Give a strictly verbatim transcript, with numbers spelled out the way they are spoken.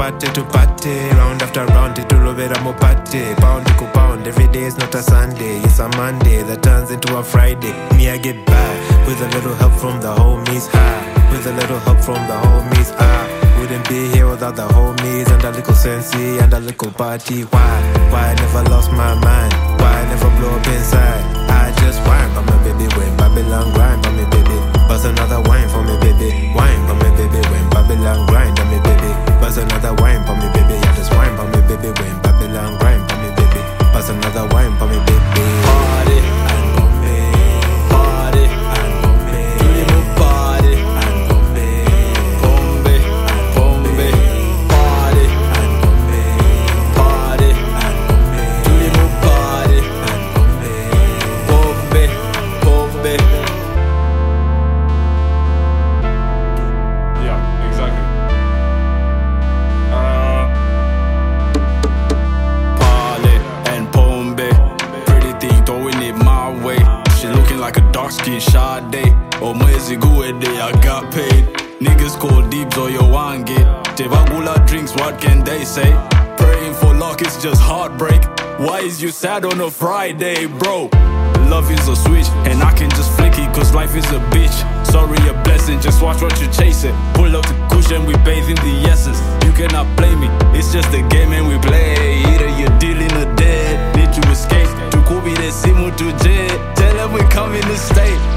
party to party, round after round it will be a more party. Pound to pound, every day is not a Sunday, it's a Monday that turns into a Friday. Me I get by with a little help from the homies high, with a little help from the homies I wouldn't be here without the homies and a little sensei and a little party. Why? Why I never lost my mind? Why I never blow up inside? I just whine for my baby when Babylon grind for me baby. Bust another wine for me baby. Wine for me baby when Babylon grind for me baby. Bust another wine for me baby. Yeah, just wine for me baby when Babylon grind for me baby. Bust another wine for me baby. Party and Bombay, party and Bombay, tulimu party and Bombay, Bombay and Bombay, party and Bombay, party and Bombay, tulimu party and Bombay, Bombay, Bombay. Yeah, exactly. Uh, Party and Bombay, pretty thing throwing it my way. She looking like a dark skin Sade. Oh, mwezi guede, I got paid. Niggas call deeps or you want get. Tevagula drinks, what can they say? Praying for luck, it's just heartbreak. Why is you sad on a Friday, bro? Love is a switch, and I can just flick it, cause life is a bitch. Sorry, a blessing, just watch what you're chasing. Pull up the cushion, we bathe in the essence. You cannot blame me, it's just a game and we play. Either you're dealing or dead, need to escape. To Kubi de Simu to J. Tell them we coming to stay.